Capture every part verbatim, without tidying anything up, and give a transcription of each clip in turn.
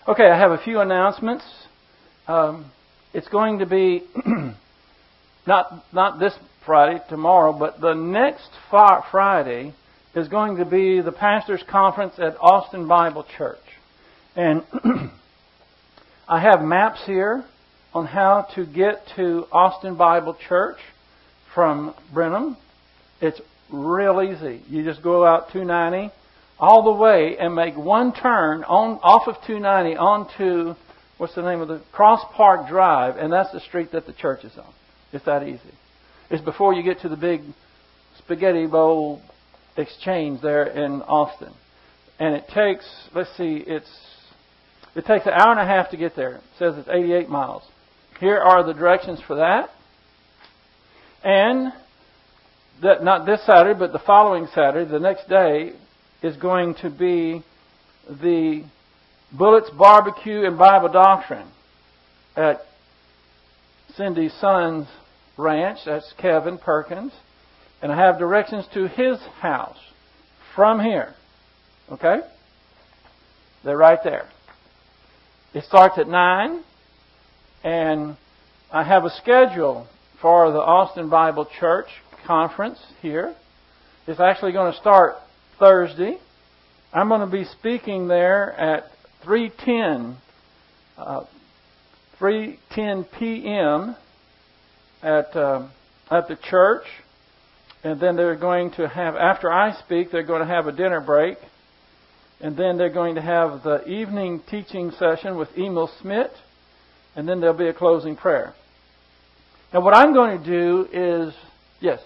Okay, I have a few announcements. Um, it's going to be not not this Friday, tomorrow, but the next Friday is going to be the Pastors' Conference at Austin Bible Church. And I have maps here on how to get to Austin Bible Church from Brenham. It's real easy. You just go out two ninety all the way and make one turn on off of two ninety onto, what's the name of the, Cross Park Drive, and that's the street that the church is on. It's that easy. It's before you get to the big spaghetti bowl exchange there in Austin. And it takes, let's see, it's it takes an hour and a half to get there. It says it's eighty-eight miles. Here are the directions for that. And that not this Saturday, but the following Saturday, the next day, is going to be the Bullets Barbecue and Bible Doctrine at Cindy's son's ranch. That's Kevin Perkins. And I have directions to his house from here. Okay? They're right there. It starts at nine. And I have a schedule for the Austin Bible Church conference here. It's actually going to start Thursday. I'm going to be speaking there at three ten, uh, three ten p.m. at uh, at the church, and then they're going to have, after I speak, they're going to have a dinner break, and then they're going to have the evening teaching session with Emil Smith, and then there'll be a closing prayer. Now, what I'm going to do is, yes.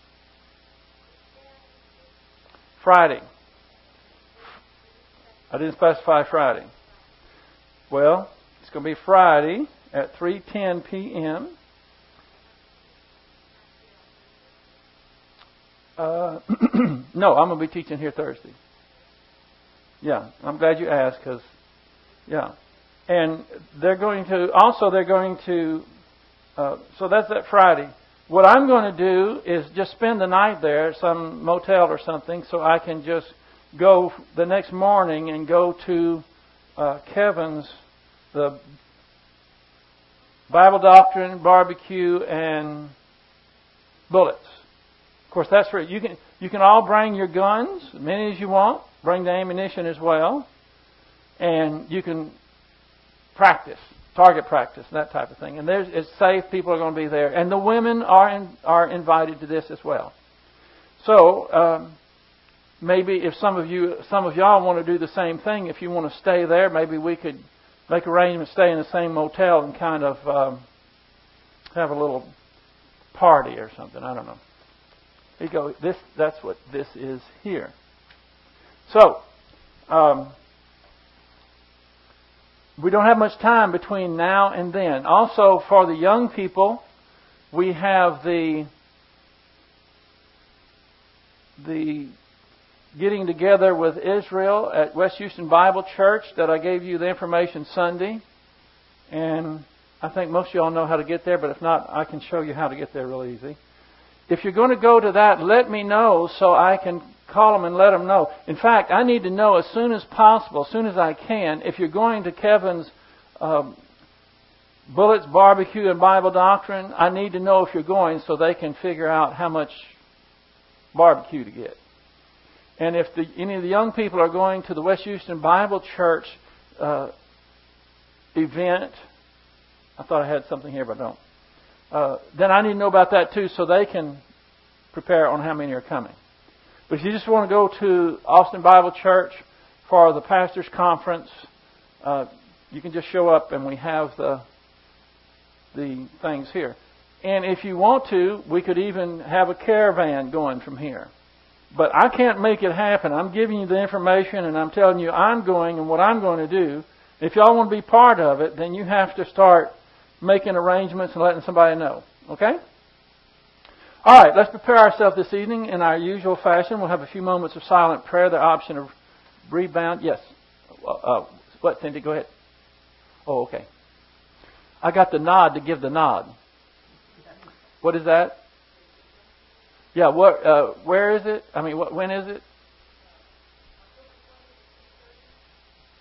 Friday. I didn't specify Friday. Well, it's going to be Friday at three ten p.m. Uh, no, I'm going to be teaching here Thursday. Yeah, I'm glad you asked because, yeah. And they're going to, also they're going to, uh, so that's that Friday. What I'm going to do is just spend the night there at some motel or something so I can just go the next morning and go to uh, Kevin's, the Bible Doctrine, Barbecue, and Bullets. Of course, that's for you can you can all bring your guns, as many as you want. Bring the ammunition as well, and you can practice. Target practice, that type of thing. And there's, it's safe. People are going to be there. And the women are in, are invited to this as well. So, um, maybe if some of you, some of y'all want to do the same thing, if you want to stay there, maybe we could make arrangements, stay in the same motel and kind of um, have a little party or something. I don't know. Here you go. This, that's what this is here. So, um, we don't have much time between now and then. Also, for the young people, we have the the getting together with Israel at West Houston Bible Church that I gave you the information Sunday. And I think most of y'all know how to get there, but if not, I can show you how to get there real easy. If you're going to go to that, let me know so I can call them and let them know. In fact, I need to know as soon as possible, as soon as I can, if you're going to Kevin's um, Bullets, Barbecue, and Bible Doctrine, I need to know if you're going so they can figure out how much barbecue to get. And if the, any of the young people are going to the West Houston Bible Church uh, event, I thought I had something here, but I don't. Uh, then I need to know about that too so they can prepare on how many are coming. But if you just want to go to Austin Bible Church for the Pastors' Conference, uh, you can just show up and we have the the things here. And if you want to, we could even have a caravan going from here. But I can't make it happen. I'm giving you the information and I'm telling you I'm going and what I'm going to do. If y'all want to be part of it, then you have to start making arrangements and letting somebody know. Okay? All right, let's prepare ourselves this evening in our usual fashion. We'll have a few moments of silent prayer. The option of rebound. Yes. Uh, what, Cindy? Go ahead. Oh, okay. I got the nod to give the nod. What is that? Yeah. What? Uh, where is it? I mean, what, when is it?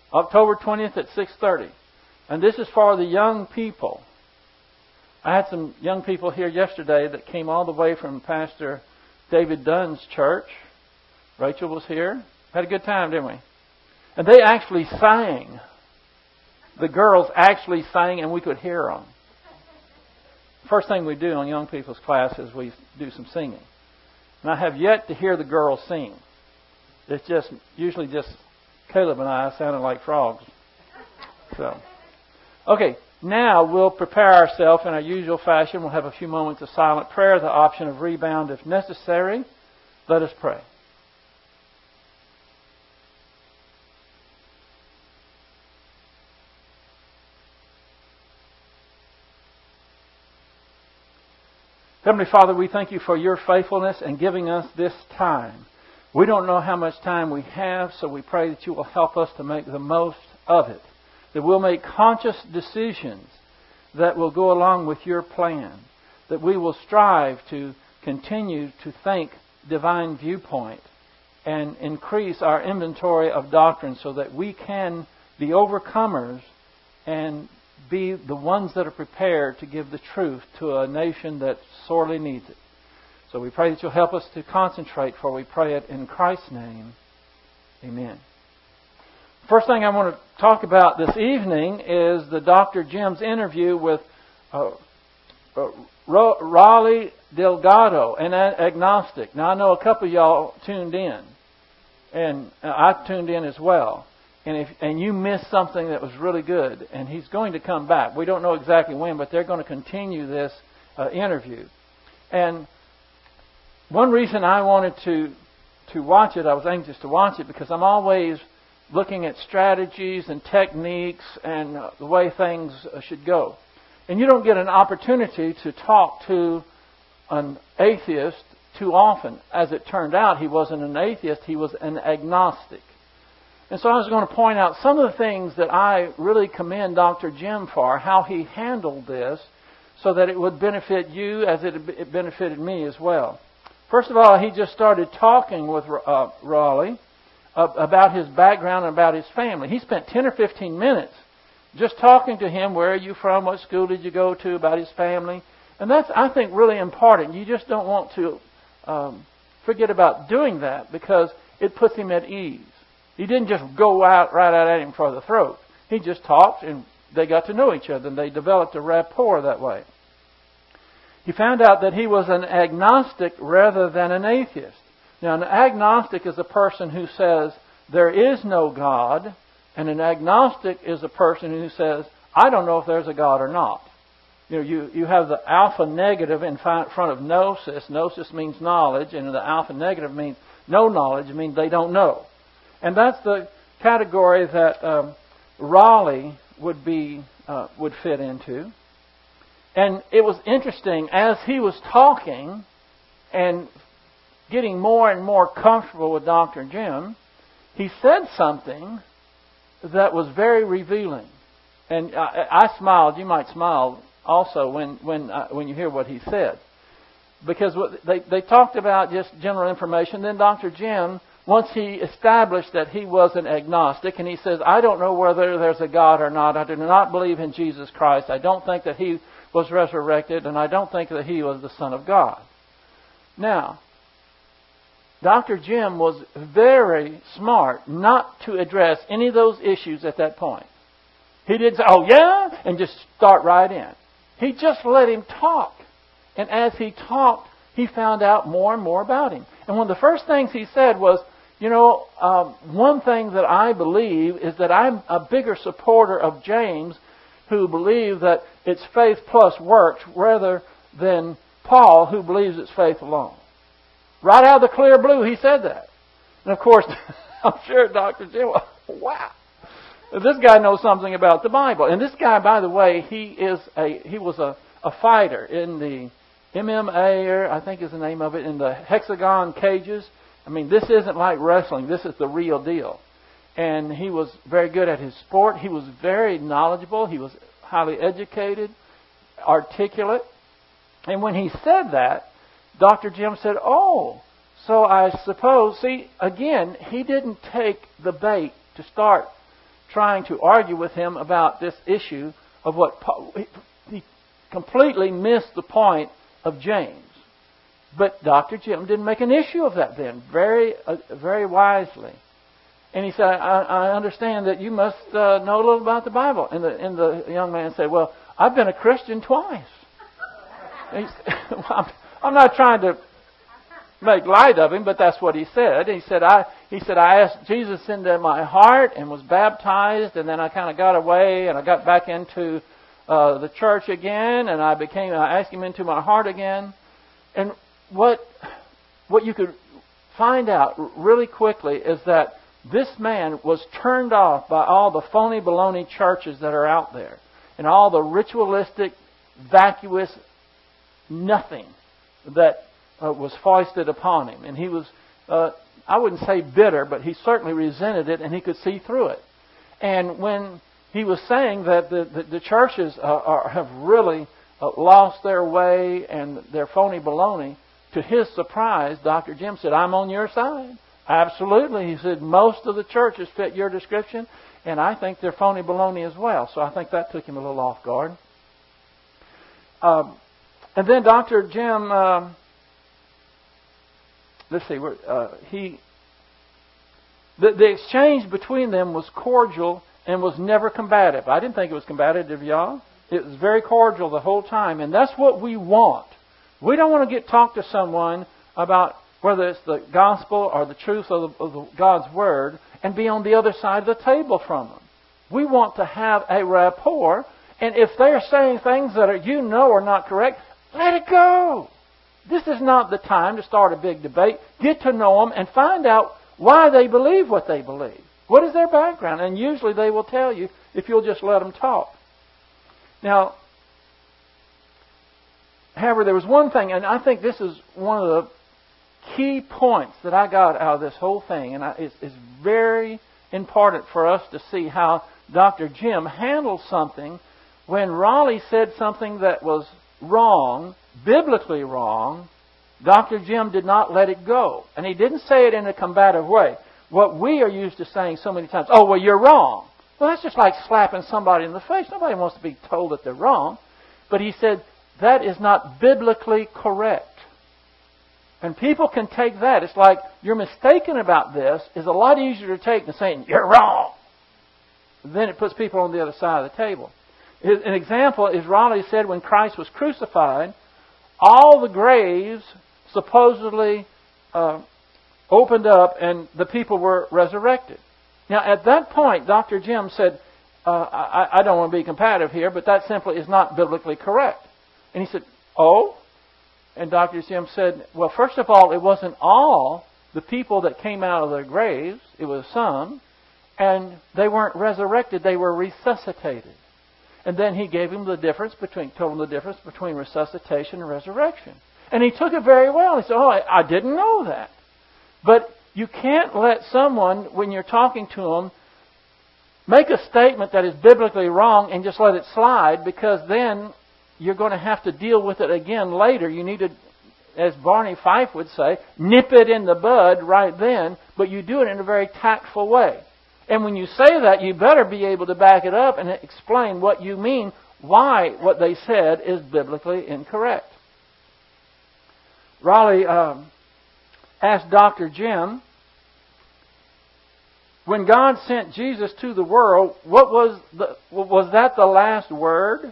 October twentieth at six thirty. And this is for the young people. I had some young people here yesterday that came all the way from Pastor David Dunn's church. Rachel was here. Had a good time, didn't we? And they actually sang. The girls actually sang, and we could hear them. First thing we do on young people's class is we do some singing. And I have yet to hear the girls sing. It's just usually just Caleb and I sounding like frogs. So, okay, now we'll prepare ourselves in our usual fashion. We'll have a few moments of silent prayer, the option of rebound if necessary. Let us pray. Heavenly Father, we thank you for your faithfulness and giving us this time. We don't know how much time we have, so we pray that you will help us to make the most of it. That we'll make conscious decisions that will go along with your plan. That we will strive to continue to think divine viewpoint and increase our inventory of doctrine so that we can be overcomers and be the ones that are prepared to give the truth to a nation that sorely needs it. So we pray that you'll help us to concentrate, for we pray it in Christ's name. Amen. First thing I want to talk about this evening is the Doctor Jim's interview with uh, uh, Raleigh Delgado, an agnostic. Now I know a couple of y'all tuned in, and I tuned in as well. And if and you missed something that was really good, and he's going to come back. We don't know exactly when, but they're going to continue this uh, interview. And one reason I wanted to to watch it, I was anxious to watch it, because I'm always looking at strategies and techniques and uh, the way things uh, should go. And you don't get an opportunity to talk to an atheist too often. As it turned out, he wasn't an atheist, he was an agnostic. And so I was going to point out some of the things that I really commend Doctor Jim for, how he handled this so that it would benefit you as it benefited me as well. First of all, he just started talking with uh, Raleigh uh, about his background and about his family. He spent ten or fifteen minutes just talking to him. Where are you from? What school did you go to? About his family. And that's, I think, really important. You just don't want to um, forget about doing that, because it puts him at ease. He didn't just go out right out at him for the throat. He just talked, and they got to know each other, and they developed a rapport that way. He found out that he was an agnostic rather than an atheist. Now, an agnostic is a person who says there is no God, and an agnostic is a person who says, I don't know if there's a God or not. You know, you, you have the alpha negative in front of gnosis. Gnosis means knowledge, and the alpha negative means no knowledge. It means they don't know. And that's the category that um, Raleigh would be uh, would fit into. And it was interesting, as he was talking and getting more and more comfortable with Doctor Jim, he said something that was very revealing. And I, I smiled. You might smile also when when uh, when you hear what he said, because what they they talked about just general information. Then Doctor Jim, once he established that he was an agnostic, and he says, I don't know whether there's a God or not. I do not believe in Jesus Christ. I don't think that he was resurrected, and I don't think that he was the Son of God. Now, Doctor Jim was very smart not to address any of those issues at that point. He didn't say, oh yeah, and just start right in. He just let him talk. And as he talked, he found out more and more about him. And one of the first things he said was, you know, um, one thing that I believe is that I'm a bigger supporter of James, who believed that it's faith plus works, rather than Paul, who believes it's faith alone. Right out of the clear blue, he said that. And of course, I'm sure Doctor Jim, wow, this guy knows something about the Bible. And this guy, by the way, he is a he was a, a fighter in the M M A, I think is the name of it, in the hexagon cages. I mean, this isn't like wrestling. This is the real deal. And he was very good at his sport. He was very knowledgeable. He was highly educated, articulate. And when he said that, Doctor Jim said, oh, so I suppose, see, again, he didn't take the bait to start trying to argue with him about this issue of what Paul, he completely missed the point of James. But Doctor Jim didn't make an issue of that then, very, uh, very wisely. And he said, I, I understand that you must uh, know a little about the Bible. And the, and the young man said, well, I've been a Christian twice. And he said, well, I'm, I'm not trying to make light of him, but that's what he said. He said, I, he said, I asked Jesus into my heart and was baptized, and then I kind of got away, and I got back into uh, the church again, and I became, I asked him into my heart again. And what, what you could find out really quickly is that this man was turned off by all the phony baloney churches that are out there, and all the ritualistic, vacuous nothing that uh, was foisted upon him. And he was, uh, I wouldn't say bitter, but he certainly resented it, and he could see through it. And when he was saying that the, the, the churches uh, are, have really uh, lost their way and their phony baloney, to his surprise, Doctor Jim said, I'm on your side. Absolutely. He said, most of the churches fit your description, and I think they're phony baloney as well. So I think that took him a little off guard. Um, and then Doctor Jim, um, let's see, uh, he, the, the exchange between them was cordial and was never combative. I didn't think it was combative, y'all. It was very cordial the whole time, and that's what we want. We don't want to get talk to someone about whether it's the gospel or the truth of, the, of the, God's Word, and be on the other side of the table from them. We want to have a rapport, and if they're saying things that are, you know are not correct, let it go. This is not the time to start a big debate. Get to know them and find out why they believe what they believe. What is their background? And usually they will tell you if you'll just let them talk. Now, however, there was one thing, and I think this is one of the key points that I got out of this whole thing, and I, it's, it's very important for us to see how Doctor Jim handled something when Raleigh said something that was wrong, biblically wrong. Doctor Jim did not let it go, and he didn't say it in a combative way. What we are used to saying so many times, oh, well, you're wrong. Well, that's just like slapping somebody in the face. Nobody wants to be told that they're wrong. But he said, that is not biblically correct. And people can take that. It's like, you're mistaken about this is a lot easier to take than saying, you're wrong. Then it puts people on the other side of the table. An example is Raleigh said when Christ was crucified, all the graves supposedly uh, opened up and the people were resurrected. Now, at that point, Doctor Jim said, uh, I, I don't want to be combative here, but that simply is not biblically correct. And he said, oh? And Doctor Jim said, well, first of all, it wasn't all the people that came out of their graves. It was some. And they weren't resurrected. They were resuscitated. And then he gave him the difference between, told him the difference between resuscitation and resurrection. And he took it very well. He said, oh, I, I didn't know that. But you can't let someone, when you're talking to them, make a statement that is biblically wrong and just let it slide, because then you're going to have to deal with it again later. You need to, as Barney Fife would say, nip it in the bud right then, but you do it in a very tactful way. And when you say that, you better be able to back it up and explain what you mean, why what they said is biblically incorrect. Raleigh um, asked Doctor Jim, when God sent Jesus to the world, what was the, was that the last word?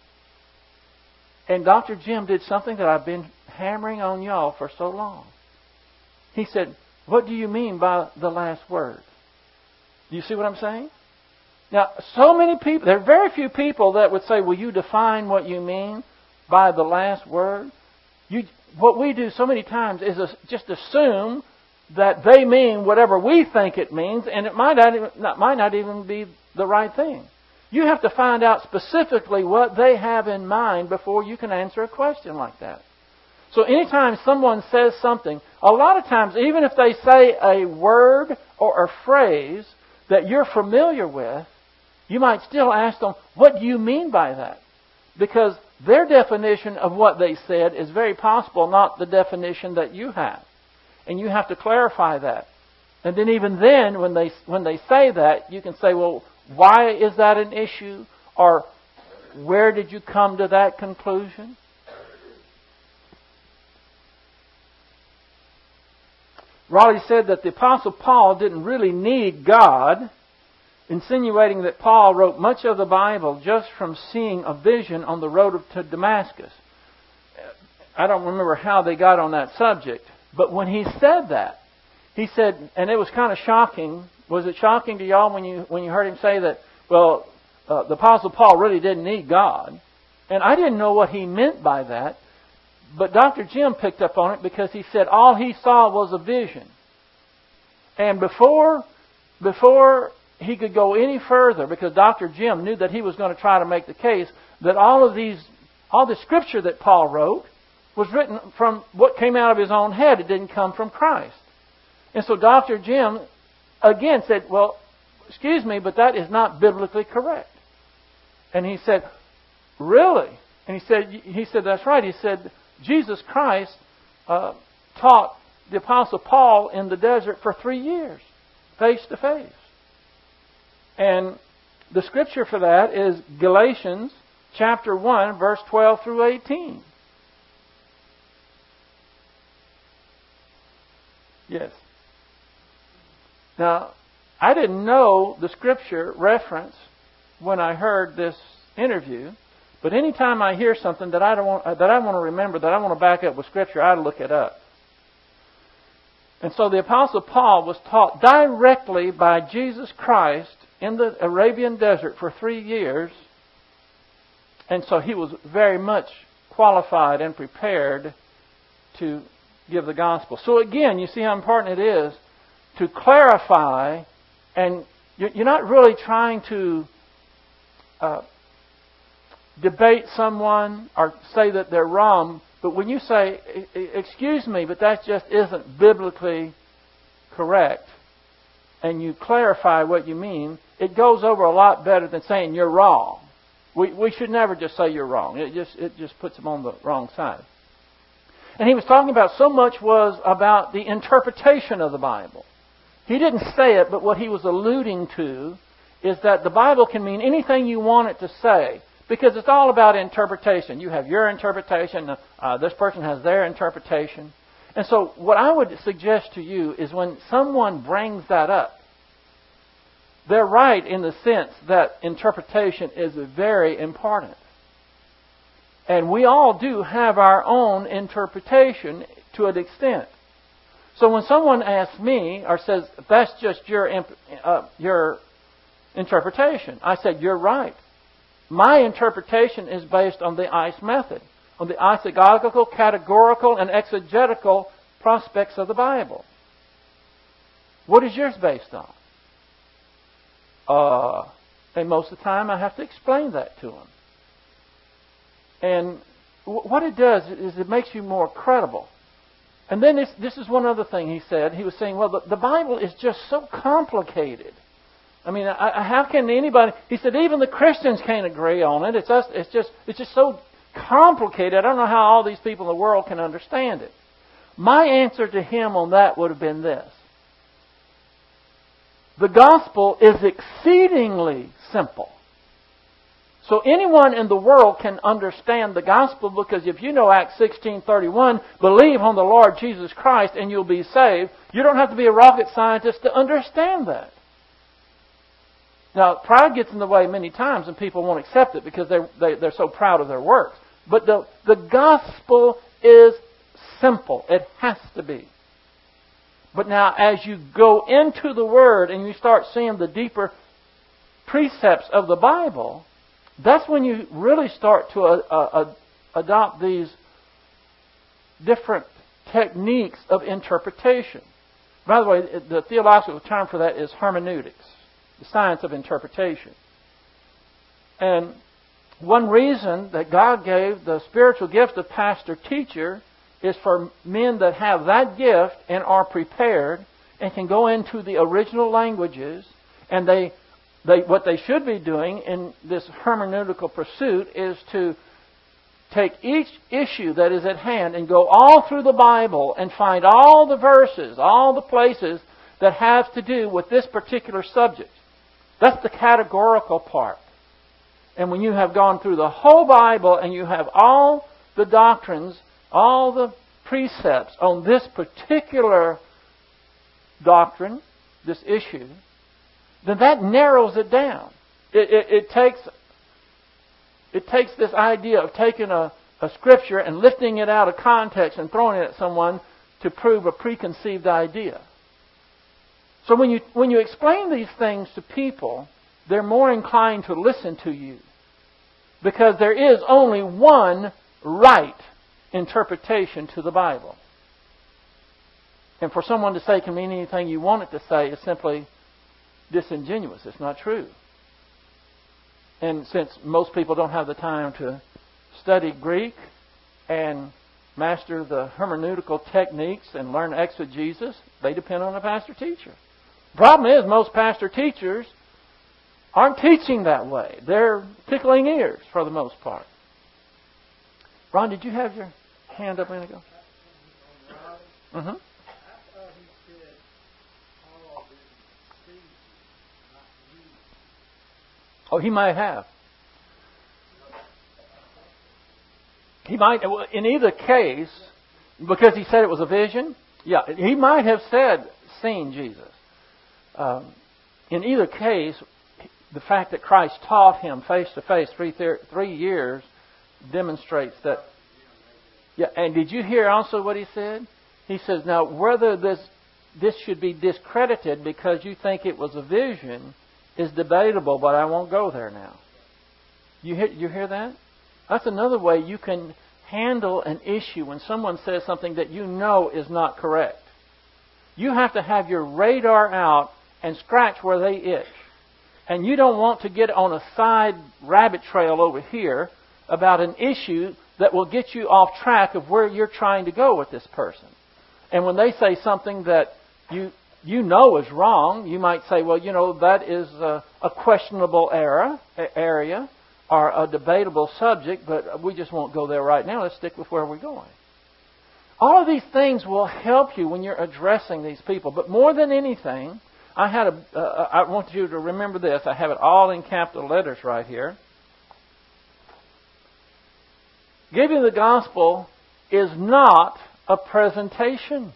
And Doctor Jim did something that I've been hammering on y'all for so long. He said, what do you mean by the last word? Do you see what I'm saying? Now, so many people, there are very few people that would say, will you define what you mean by the last word? You, what we do so many times is just assume that they mean whatever we think it means, and it might not even, not, might not even be the right thing. You have to find out specifically what they have in mind before you can answer a question like that. So anytime someone says something, a lot of times, even if they say a word or a phrase that you're familiar with, you might still ask them, what do you mean by that? Because their definition of what they said is very possible not the definition that you have. And you have to clarify that. And then even then, when they when they say that, you can say, well, why is that an issue? Or where did you come to that conclusion? Raleigh said that the Apostle Paul didn't really need God, insinuating that Paul wrote much of the Bible just from seeing a vision on the road to Damascus. I don't remember how they got on that subject, but when he said that, he said, and it was kind of shocking. Was it shocking to y'all when you when you heard him say that, well, uh, the Apostle Paul really didn't need God? And I didn't know what he meant by that. But Doctor Jim picked up on it because he said all he saw was a vision. And before, before he could go any further, because Doctor Jim knew that he was going to try to make the case that all of these, all the scripture that Paul wrote was written from what came out of his own head. It didn't come from Christ. And so Doctor Jim again said, well, excuse me, but that is not biblically correct. And he said, really? And he said, he said, that's right. He said, Jesus Christ uh, taught the Apostle Paul in the desert for three years, face to face. And the scripture for that is Galatians chapter one, verse twelve through eighteen. Yes. Now, I didn't know the scripture reference when I heard this interview. But anytime I hear something that I don't want, that I want to remember, that I want to back up with Scripture, I look it up. And so the Apostle Paul was taught directly by Jesus Christ in the Arabian desert for three years. And so he was very much qualified and prepared to give the gospel. So again, you see how important it is to clarify, and you're not really trying to Uh, debate someone or say that they're wrong, but when you say, excuse me, but that just isn't biblically correct, and you clarify what you mean, it goes over a lot better than saying you're wrong. We we should never just say you're wrong. It just it just puts them on the wrong side. And he was talking about so much was about the interpretation of the Bible. He didn't say it, but what he was alluding to is that the Bible can mean anything you want it to say, because it's all about interpretation. You have your interpretation, uh, this person has their interpretation. And so what I would suggest to you is when someone brings that up, they're right in the sense that interpretation is very important. And we all do have our own interpretation to an extent. So when someone asks me or says, that's just your uh, your interpretation, I said, you're right. My interpretation is based on the I C E method, on the isagogical, categorical, and exegetical prospects of the Bible. What is yours based on? Uh, and most of the time I have to explain that to them. And what it does is it makes you more credible. And then this, this is one other thing he said. He was saying, well, the, the Bible is just so complicated. I mean, I, how can anybody... He said, even the Christians can't agree on it. It's just, it's just, it's just so complicated. I don't know how all these people in the world can understand it. My answer to him on that would have been this. The gospel is exceedingly simple. So anyone in the world can understand the gospel, because if you know Acts sixteen thirty-one, believe on the Lord Jesus Christ and you'll be saved. You don't have to be a rocket scientist to understand that. Now, pride gets in the way many times and people won't accept it because they're, they, they're so proud of their works. But the, the gospel is simple. It has to be. But now, as you go into the Word and you start seeing the deeper precepts of the Bible, that's when you really start to uh, uh, adopt these different techniques of interpretation. By the way, the theological term for that is hermeneutics, the science of interpretation. And one reason that God gave the spiritual gift of pastor-teacher is for men that have that gift and are prepared and can go into the original languages, and they, they what they should be doing in this hermeneutical pursuit is to take each issue that is at hand and go all through the Bible and find all the verses, all the places that have to do with this particular subject. That's the categorical part. And when you have gone through the whole Bible and you have all the doctrines, all the precepts on this particular doctrine, this issue, then that narrows it down. It, it, it takes it takes this idea of taking a, a scripture and lifting it out of context and throwing it at someone to prove a preconceived idea. So when you when you explain these things to people, they're more inclined to listen to you. Because there is only one right interpretation to the Bible. And for someone to say it can mean anything you want it to say is simply disingenuous. It's not true. And since most people don't have the time to study Greek and master the hermeneutical techniques and learn exegesis, they depend on a pastor-teacher. The problem is most pastor-teachers aren't teaching that way. They're tickling ears for the most part. Ron, did you have your hand up a minute ago? Mm-hmm. Oh, he might have. He might, in either case, because he said it was a vision, yeah, he might have said, seen Jesus. Um, in either case, the fact that Christ taught him face to face three three years demonstrates that. Yeah, and did you hear also what he said? He says, now whether this this should be discredited because you think it was a vision is debatable, but I won't go there now. You hear, you hear that? That's another way you can handle an issue when someone says something that you know is not correct. You have to have your radar out and scratch where they itch. And you don't want to get on a side rabbit trail over here about an issue that will get you off track of where you're trying to go with this person. And when they say something that you you know is wrong, you might say, well, you know, that is a, a questionable era, area or a debatable subject, but we just won't go there right now. Let's stick with where we're going. All of these things will help you when you're addressing these people. But more than anything, I had a. Uh, I want you to remember this. I have it all in capital letters right here. Giving the gospel is not a presentation.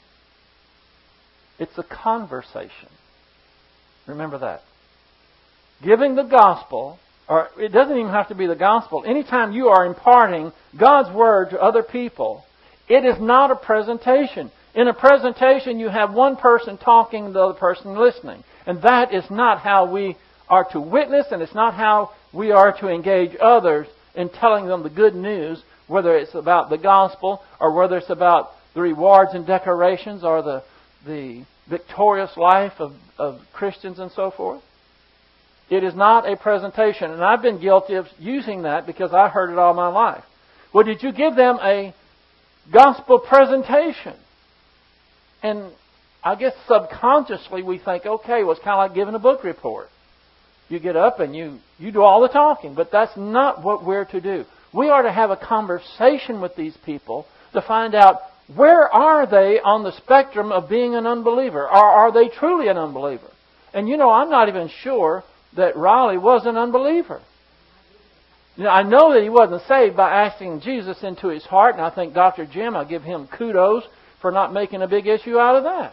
It's a conversation. Remember that. Giving the gospel, or it doesn't even have to be the gospel. Anytime you are imparting God's word to other people, it is not a presentation. In a presentation, you have one person talking, the other person listening. And that is not how we are to witness, and it's not how we are to engage others in telling them the good news, whether it's about the gospel or whether it's about the rewards and decorations or the, the victorious life of, of Christians and so forth. It is not a presentation. And I've been guilty of using that because I heard it all my life. Well, did you give them a gospel presentation? And I guess subconsciously we think, okay, well, it's kind of like giving a book report. You get up and you, you do all the talking, but that's not what we're to do. We are to have a conversation with these people to find out where are they on the spectrum of being an unbeliever, or are they truly an unbeliever? And you know, I'm not even sure that Riley was an unbeliever. You know, I know that he wasn't saved by asking Jesus into his heart, and I think Doctor Jim, I give him kudos for not making a big issue out of that.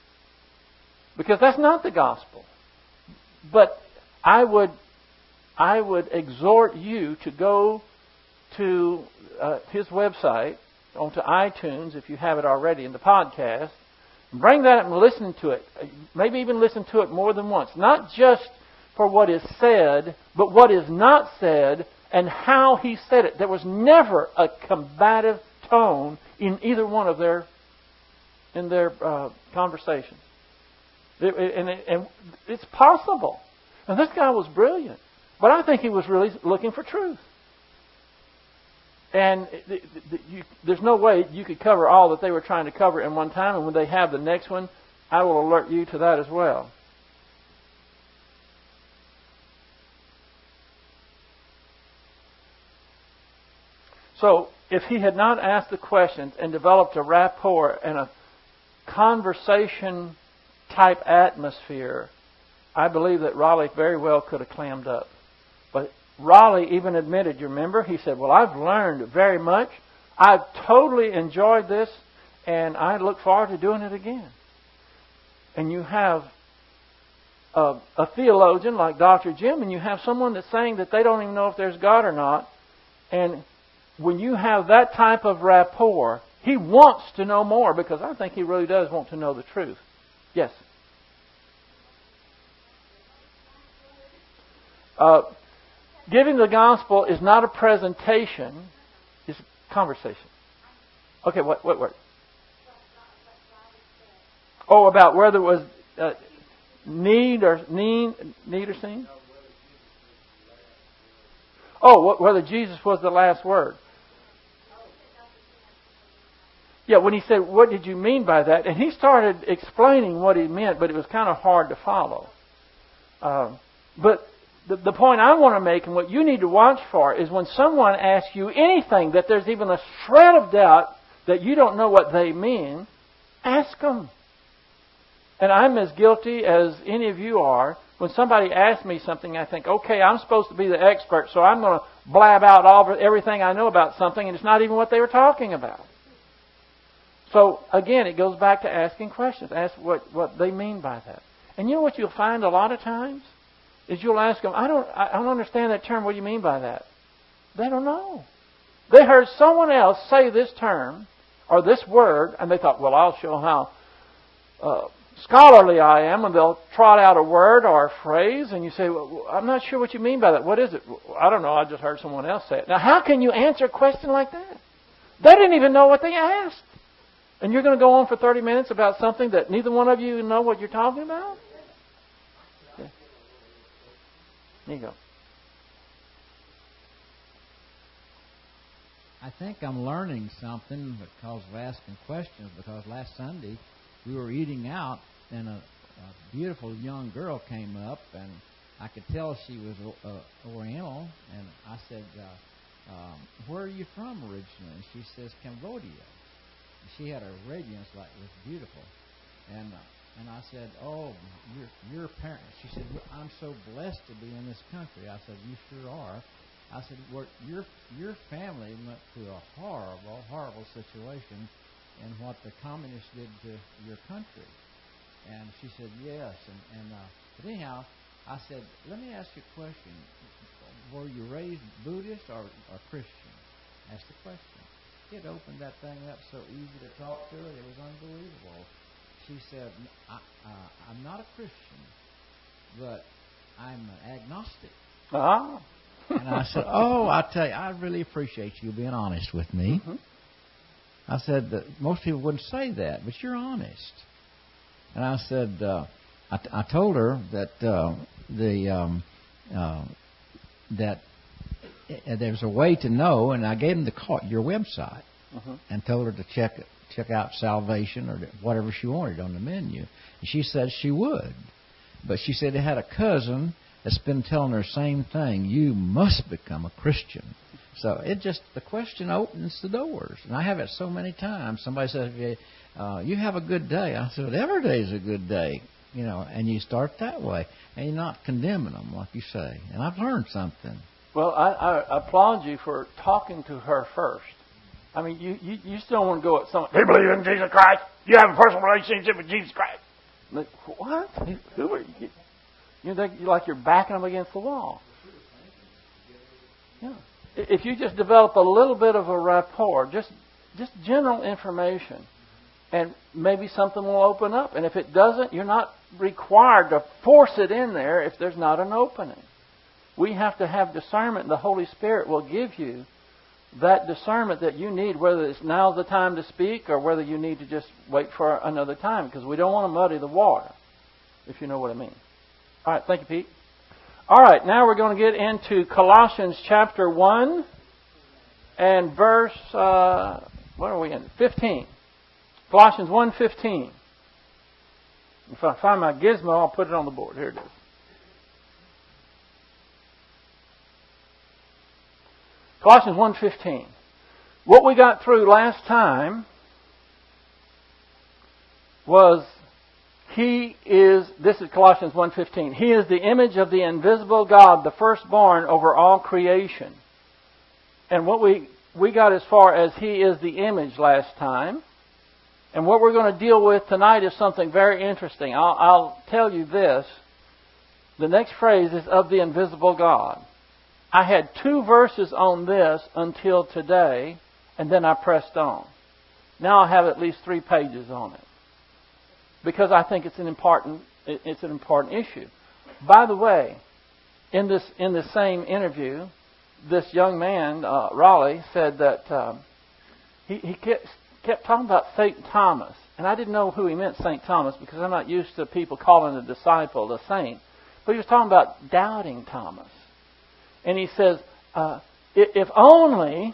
Because that's not the gospel. But I would I would exhort you to go to uh, his website, onto iTunes, if you have it already in the podcast, and bring that up and listen to it. Maybe even listen to it more than once. Not just for what is said, but what is not said and how he said it. There was never a combative tone in either one of their in their uh, conversations. It, and, it, and it's possible. And this guy was brilliant. But I think he was really looking for truth. And it, it, you, there's no way you could cover all that they were trying to cover in one time. And when they have the next one, I will alert you to that as well. So, if he had not asked the questions and developed a rapport and a conversation type atmosphere, I believe that Raleigh very well could have clammed up. But Raleigh even admitted, you remember, he said, well, I've learned very much. I've totally enjoyed this, and I look forward to doing it again. And you have a, a theologian like Doctor Jim, and you have someone that's saying that they don't even know if there's God or not. And when you have that type of rapport, he wants to know more, because I think he really does want to know the truth. Yes? Uh, giving the gospel is not a presentation, it's a conversation. Okay, what, what word? Oh, about whether it was uh, need or need, need or seen? Oh, whether Jesus was the last word. Yeah, when he said, what did you mean by that? And he started explaining what he meant, but it was kind of hard to follow. Uh, but the, the point I want to make, and what you need to watch for, is when someone asks you anything that there's even a shred of doubt that you don't know what they mean, ask them. And I'm as guilty as any of you are. When somebody asks me something, I think, okay, I'm supposed to be the expert, so I'm going to blab out all everything I know about something, and it's not even what they were talking about. So, again, it goes back to asking questions. Ask what, what they mean by that. And you know what you'll find a lot of times? Is you'll ask them, I don't, I don't understand that term. What do you mean by that? They don't know. They heard someone else say this term or this word, and they thought, well, I'll show how uh, scholarly I am, and they'll trot out a word or a phrase, and you say, well, I'm not sure what you mean by that. What is it? I don't know. I just heard someone else say it. Now, how can you answer a question like that? They didn't even know what they asked. And you're going to go on for thirty minutes about something that neither one of you know what you're talking about? Yeah. There you go. I think I'm learning something because of asking questions, because last Sunday we were eating out and a, a beautiful young girl came up, and I could tell she was uh, Oriental, and I said, uh, um, where are you from originally? And she says, Cambodia. And she had a radiance like it was beautiful. And uh, and I said, oh, you're, you're a parent. She said, I'm so blessed to be in this country. I said, you sure are. I said, well, your your family went through a horrible, horrible situation in what the communists did to your country. And she said, yes. And, and uh, but anyhow, I said, let me ask you a question. Were you raised Buddhist or, or Christian? That's the question. It opened that thing up so easy to talk to her. It was unbelievable. She said, I, uh, I'm not a Christian, but I'm agnostic. Ah. And I said, oh, I tell you, I really appreciate you being honest with me. Mm-hmm. I said, that most people wouldn't say that, but you're honest. And I said, uh, I, I told her that uh, the um, uh, that there's a way to know, and I gave them the call, your website, mm-hmm. and told her to check check out Salvation or whatever she wanted on the menu. And she said she would, but she said they had a cousin that's been telling her the same thing. You must become a Christian. So it just, the question opens the doors. And I have it so many times. Somebody says, uh, you have a good day. I said, every day is a good day. You know, and you start that way. And you're not condemning them, like you say. And I've learned something. Well, I, I applaud you for talking to her first. I mean, you, you, you still want to go at someone, do you believe in Jesus Christ? You have a personal relationship with Jesus Christ? Like, what? Who are you? You know, like you're backing them against the wall. Yeah. If you just develop a little bit of a rapport, just just general information, and maybe something will open up. And if it doesn't, you're not required to force it in there if there's not an opening. We have to have discernment, and the Holy Spirit will give you that discernment that you need, whether it's now's the time to speak or whether you need to just wait for another time, because we don't want to muddy the water, if you know what I mean. All right, thank you, Pete. All right, now we're going to get into Colossians chapter one and verse, uh, what are we in? fifteen. Colossians one fifteen. If I find my gizmo, I'll put it on the board. Here it is. Colossians one fifteen. What we got through last time was He is, this is Colossians one fifteen, He is the image of the invisible God, the firstborn over all creation. And what we, we got as far as He is the image last time. And what we're going to deal with tonight is something very interesting. I'll, I'll tell you this. The next phrase is of the invisible God. I had two verses on this until today, and then I pressed on. Now I have at least three pages on it, because I think it's an important it's an important issue. By the way, in this in the same interview, this young man uh, Raleigh said that um, he he kept, kept talking about Saint Thomas, and I didn't know who he meant, Saint Thomas, because I'm not used to people calling a disciple a saint. But he was talking about doubting Thomas. And he says, uh, if only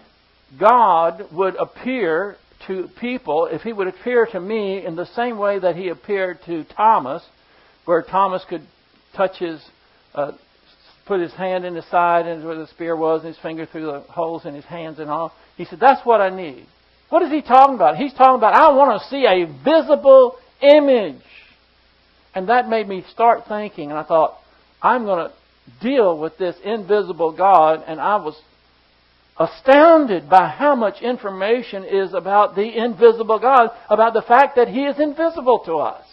God would appear to people, if He would appear to me in the same way that He appeared to Thomas, where Thomas could touch his, uh, put his hand in his side and where the spear was, and his finger through the holes in his hands and all. He said, that's what I need. What is he talking about? He's talking about, I want to see a visible image. And that made me start thinking, and I thought, I'm going to deal with this invisible God, and I was astounded by how much information is about the invisible God, about the fact that He is invisible to us.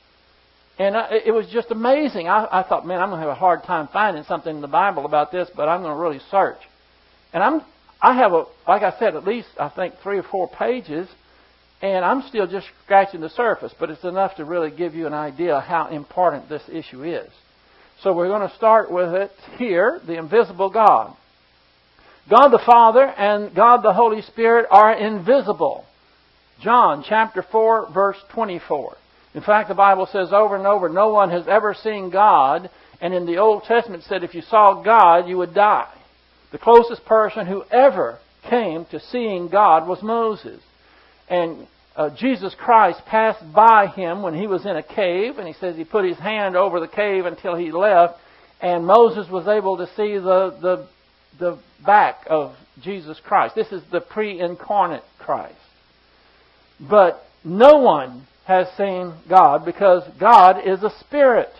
And it was just amazing. I, I thought, man, I'm going to have a hard time finding something in the Bible about this, but I'm going to really search. And I'm, I have, a, like I said, at least, I think, three or four pages, and I'm still just scratching the surface, but it's enough to really give you an idea of how important this issue is. So we're going to start with it here, the invisible God. God the Father and God the Holy Spirit are invisible. John chapter four, verse twenty-four. In fact, the Bible says over and over, no one has ever seen God. And in the Old Testament it said if you saw God, you would die. The closest person who ever came to seeing God was Moses. And Uh, Jesus Christ passed by him when he was in a cave, and he says he put his hand over the cave until he left, and Moses was able to see the the, the back of Jesus Christ. This is the pre-incarnate Christ. But no one has seen God, because God is a spirit.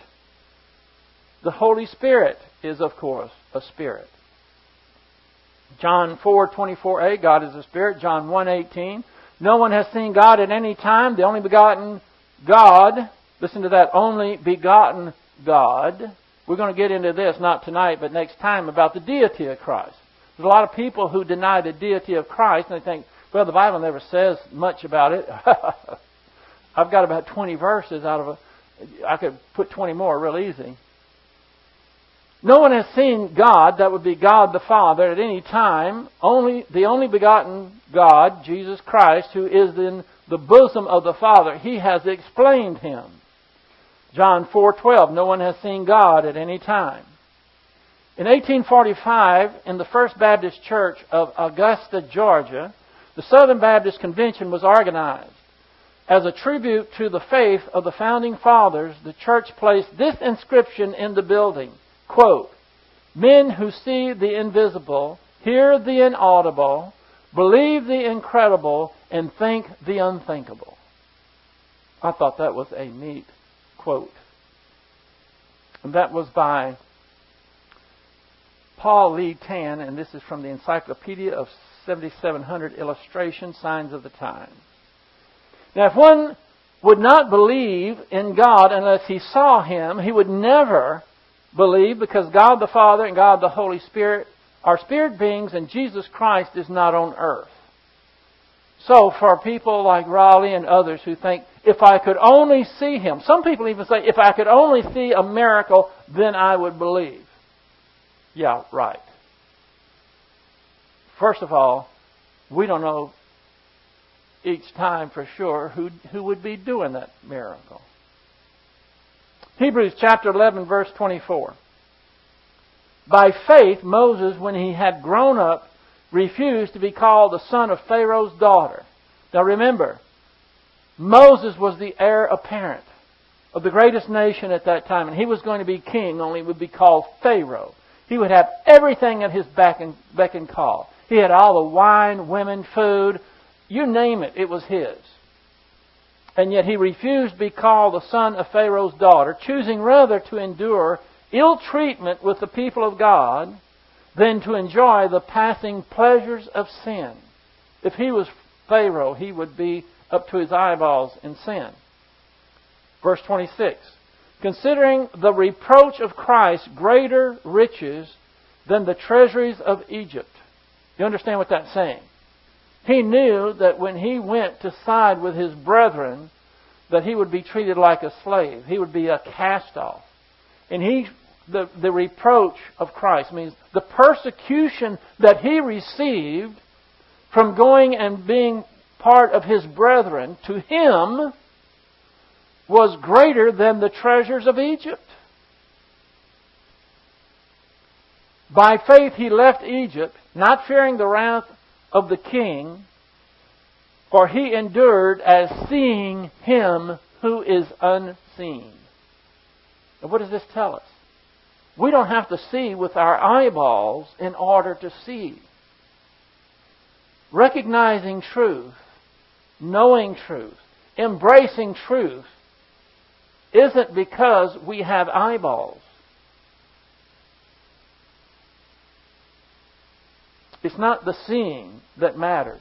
The Holy Spirit is, of course, a spirit. John four twenty-four a, God is a spirit. John one eighteen. No one has seen God at any time. The only begotten God, listen to that, only begotten God. We're going to get into this, not tonight, but next time, about the deity of Christ. There's a lot of people who deny the deity of Christ, and they think, well, the Bible never says much about it. I've got about twenty verses out of a... I could put twenty more real easy. No one has seen God, that would be God the Father, at any time. Only the only begotten God, Jesus Christ, who is in the bosom of the Father, He has explained Him. John four twelve, no one has seen God at any time. In eighteen forty-five, in the First Baptist Church of Augusta, Georgia, the Southern Baptist Convention was organized. As a tribute to the faith of the Founding Fathers, the church placed this inscription in the building. Quote, men who see the invisible, hear the inaudible, believe the incredible, and think the unthinkable. I thought that was a neat quote. And that was by Paul Lee Tan, and this is from the Encyclopedia of seventy-seven hundred Illustrations, Signs of the Times. Now, if one would not believe in God unless he saw Him, he would never believe, because God the Father and God the Holy Spirit are spirit beings, and Jesus Christ is not on earth. So for people like Raleigh and others who think, if I could only see Him, some people even say, if I could only see a miracle, then I would believe. Yeah, right. First of all, we don't know each time for sure who, who would be doing that miracle. Hebrews chapter eleven, verse twenty-four. By faith, Moses, when he had grown up, refused to be called the son of Pharaoh's daughter. Now remember, Moses was the heir apparent of the greatest nation at that time, and he was going to be king, only he would be called Pharaoh. He would have everything at his beck and, beck and call. He had all the wine, women, food, you name it, it was his. and yet he refused to be called the son of Pharaoh's daughter, choosing rather to endure ill treatment with the people of God than to enjoy the passing pleasures of sin. If he was Pharaoh, he would be up to his eyeballs in sin. Verse twenty-six. Considering the reproach of Christ greater riches than the treasuries of Egypt. You understand what that's saying? He knew that when he went to side with his brethren, that he would be treated like a slave. He would be a cast-off. And he, the, the reproach of Christ means the persecution that he received from going and being part of his brethren, to him, was greater than the treasures of Egypt. By faith he left Egypt, not fearing the wrath of the king, for he endured as seeing Him who is unseen. And what does this tell us? We don't have to see with our eyeballs in order to see. Recognizing truth, knowing truth, embracing truth, isn't because we have eyeballs. It's not the seeing that matters.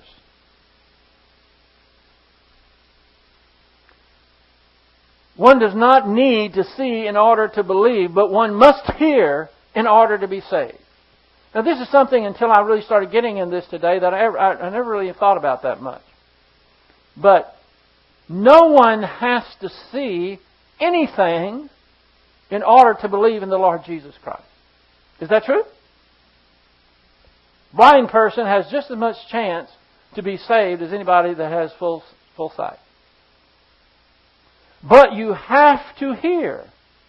One does not need to see in order to believe, but one must hear in order to be saved. Now this is something, until I really started getting in this today, that I, ever, I, I never really thought about that much. But no one has to see anything in order to believe in the Lord Jesus Christ. Is that true? Blind person has just as much chance to be saved as anybody that has full full sight. But you have to hear.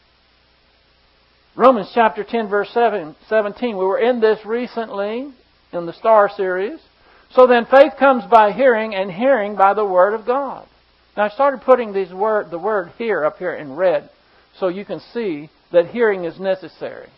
Romans chapter ten, verse seventeen. We were in this recently in the Star series. So then faith comes by hearing, and hearing by the Word of God. Now I started putting these word, the word "hear" up here in red so you can see that hearing is necessary.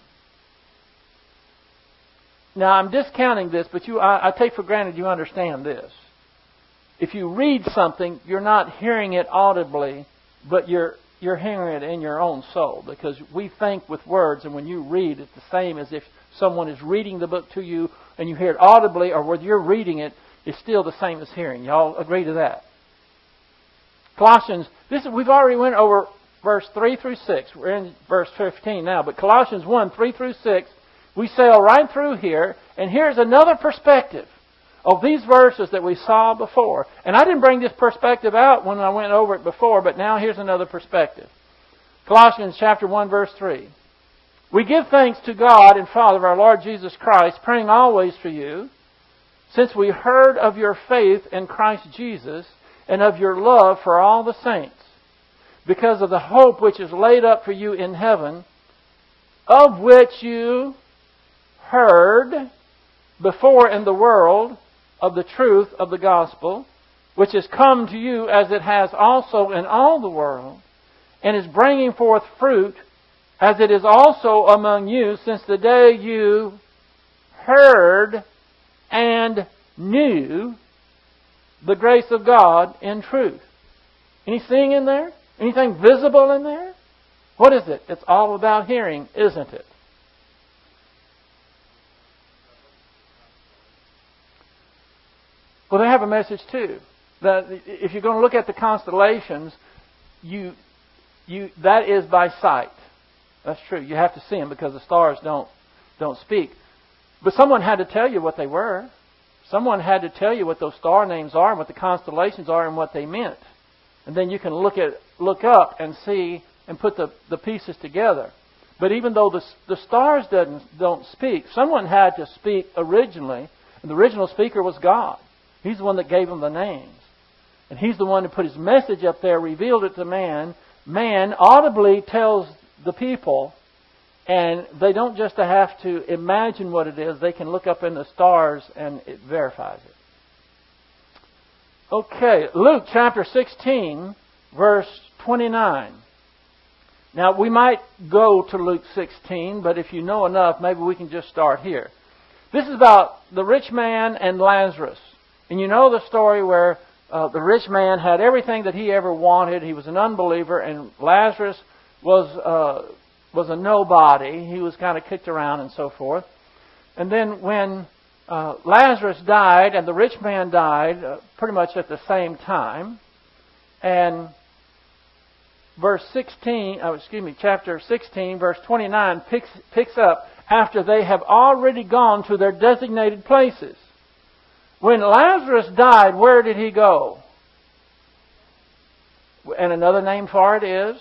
Now, I'm discounting this, but you, I, I take for granted you understand this. If you read something, you're not hearing it audibly, but you're you're hearing it in your own soul. Because we think with words, and when you read, it's the same as if someone is reading the book to you, and you hear it audibly, or whether you're reading it, it's still the same as hearing. Y'all agree to that? Colossians, this is, we've already went over verse three through six. We're in verse fifteen now, but Colossians one, three through six, we sail right through here, and here's another perspective of these verses that we saw before. And I didn't bring this perspective out when I went over it before, but now here's another perspective. Colossians chapter one, verse three. We give thanks to God and Father of our Lord Jesus Christ, praying always for you, since we heard of your faith in Christ Jesus and of your love for all the saints, because of the hope which is laid up for you in heaven, of which you heard before in the world of the truth of the gospel, which has come to you as it has also in all the world, and is bringing forth fruit, as it is also among you, since the day you heard and knew the grace of God in truth. Anything in there? Anything visible in there? What is it? It's all about hearing, isn't it? Well, they have a message too. That if you're going to look at the constellations, you, you that is by sight. That's true. You have to see them because the stars don't don't speak. But someone had to tell you what they were. Someone had to tell you what those star names are and what the constellations are and what they meant. And then you can look at look up and see and put the, the pieces together. But even though the the stars doesn't don't speak, someone had to speak originally, and the original speaker was God. He's the one that gave them the names. And He's the one who put His message up there, revealed it to man. Man audibly tells the people, and they don't just have to imagine what it is. They can look up in the stars and it verifies it. Okay, Luke chapter sixteen, verse twenty-nine. Now, we might go to Luke sixteen, but if you know enough, maybe we can just start here. This is about the rich man and Lazarus. And you know the story where uh, the rich man had everything that he ever wanted. He was an unbeliever, and Lazarus was uh, was a nobody. He was kind of kicked around and so forth. And then when uh, Lazarus died and the rich man died, uh, pretty much at the same time, and verse sixteen, oh, excuse me, chapter sixteen, verse twenty-nine picks picks up after they have already gone to their designated places. When Lazarus died, where did he go? And another name for it is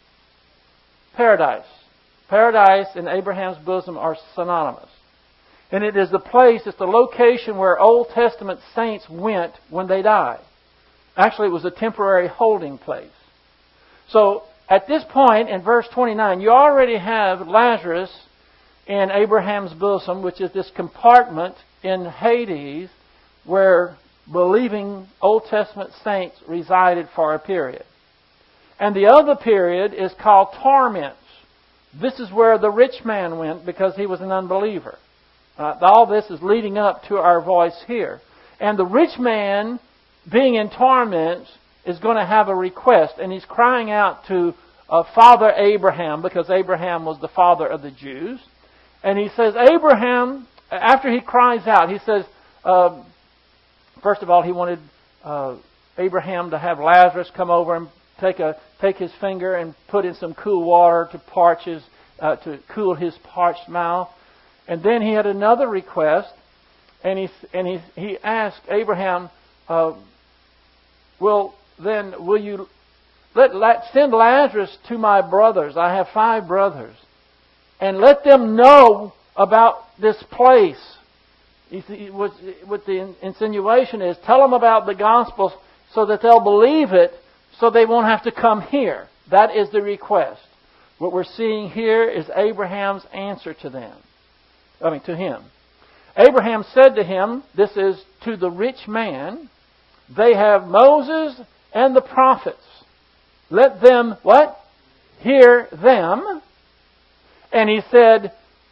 paradise. Paradise and Abraham's bosom are synonymous. And it is the place, it's the location where Old Testament saints went when they died. Actually, it was a temporary holding place. So, at this point, in verse twenty-nine, you already have Lazarus in Abraham's bosom, which is this compartment in Hades where believing Old Testament saints resided for a period. And the other period is called torments. This is where the rich man went because he was an unbeliever. Uh, all this is leading up to our voice here. And the rich man, being in torments, is going to have a request. And he's crying out to uh, Father Abraham, because Abraham was the father of the Jews. And he says, Abraham, after he cries out, he says, uh, first of all, he wanted uh, Abraham to have Lazarus come over and take a take his finger and put in some cool water to parch his uh, to cool his parched mouth. And then he had another request, and he and he he asked Abraham, uh, "Well, then will you let, let send Lazarus to my brothers? I have five brothers, and let them know about this place." He, what, what the insinuation is, tell them about the gospel so that they'll believe it, so they won't have to come here. That is the request. What we're seeing here is Abraham's answer to them. I mean, to him. Abraham said to him, this is to the rich man, they have Moses and the prophets. Let them, what? Hear them. And he said,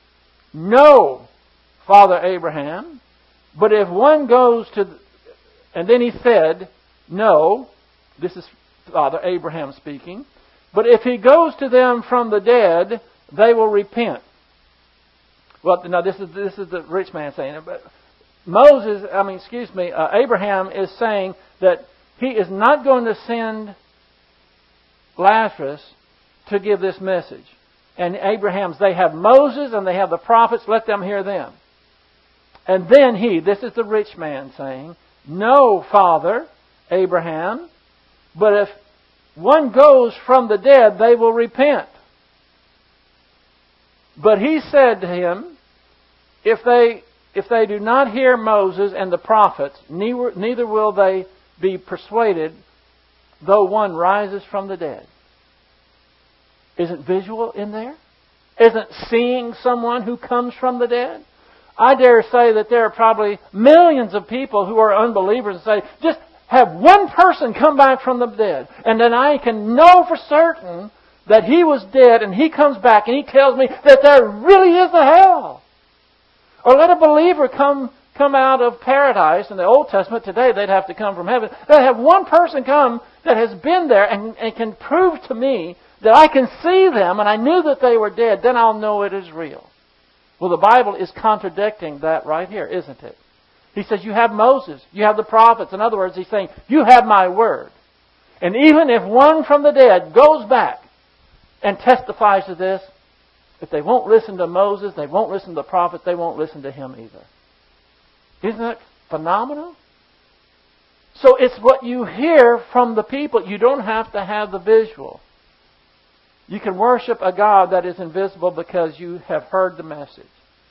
no, Father Abraham, but if one goes to... And then he said, no, this is Father Abraham speaking, but if he goes to them from the dead, they will repent. Well, now this is this is the rich man saying it, but Moses, I mean, excuse me, uh, Abraham is saying that he is not going to send Lazarus to give this message. And Abraham's, they have Moses and they have the prophets, let them hear them. And then he, this is the rich man saying, no, Father Abraham, but if one goes from the dead, they will repent. But he said to him, if they if they do not hear Moses and the prophets, neither, neither will they be persuaded, though one rises from the dead. Isn't visual in there? Isn't seeing someone who comes from the dead? I dare say that there are probably millions of people who are unbelievers and say, just have one person come back from the dead, and then I can know for certain that he was dead, and he comes back and he tells me that there really is a hell. Or let a believer come come out of paradise. In the Old Testament, today they'd have to come from heaven. They'd have one person come that has been there and, and can prove to me that I can see them and I knew that they were dead. Then I'll know it is real. Well, the Bible is contradicting that right here, isn't it? He says, you have Moses, you have the prophets. In other words, he's saying, you have my word. And even if one from the dead goes back and testifies to this, if they won't listen to Moses, they won't listen to the prophets, they won't listen to him either. Isn't that phenomenal? So it's what you hear from the people. You don't have to have the visual. You can worship a God that is invisible because you have heard the message.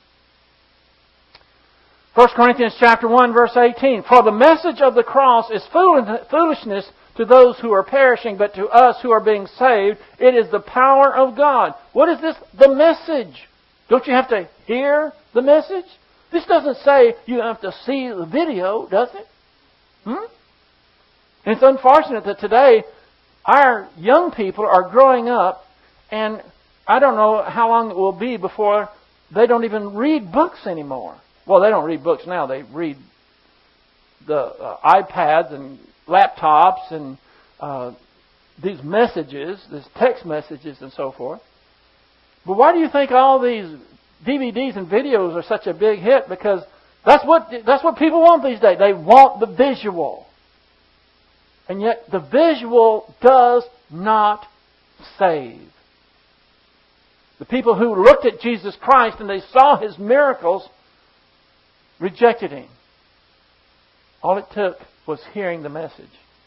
First Corinthians chapter one, verse eighteen. For the message of the cross is foolishness to those who are perishing, but to us who are being saved, it is the power of God. What is this? The message. Don't you have to hear the message? This doesn't say you have to see the video, does it? Hmm? And it's unfortunate that today our young people are growing up, and I don't know how long it will be before they don't even read books anymore. Well, they don't read books now. They read the uh, iPads and laptops and uh, these messages, these text messages and so forth. But why do you think all these D V Ds and videos are such a big hit? Because that's what that's what people want these days. They want the visual. And yet the visual does not save. The people who looked at Jesus Christ and they saw His miracles rejected Him. All it took was hearing the message.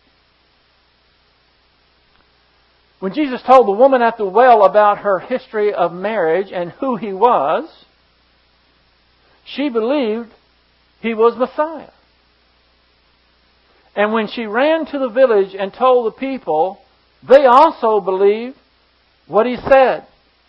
When Jesus told the woman at the well about her history of marriage and who He was, she believed He was Messiah. And when she ran to the village and told the people, they also believed what He said.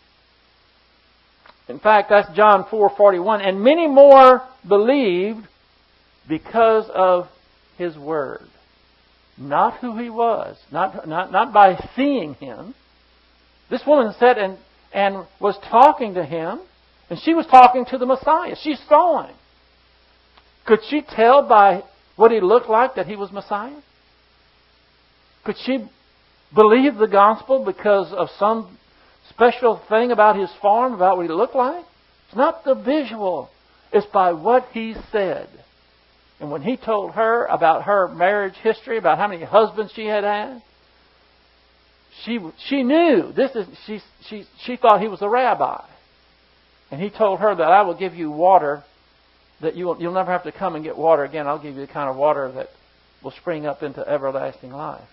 In fact, that's John four forty-one. And many more believed because of His word. Not who He was. Not, not, not by seeing Him. This woman sat and, and was talking to Him. And she was talking to the Messiah. She saw Him. Could she tell by what He looked like that He was Messiah? Could she believe the gospel because of some special thing about His form, about what He looked like? It's not the visual. It's by what He said. And when He told her about her marriage history, about how many husbands she had had, she she knew this is she she she thought He was a rabbi, and He told her that I will give you water that you will, you'll never have to come and get water again. I'll give you the kind of water that will spring up into everlasting life.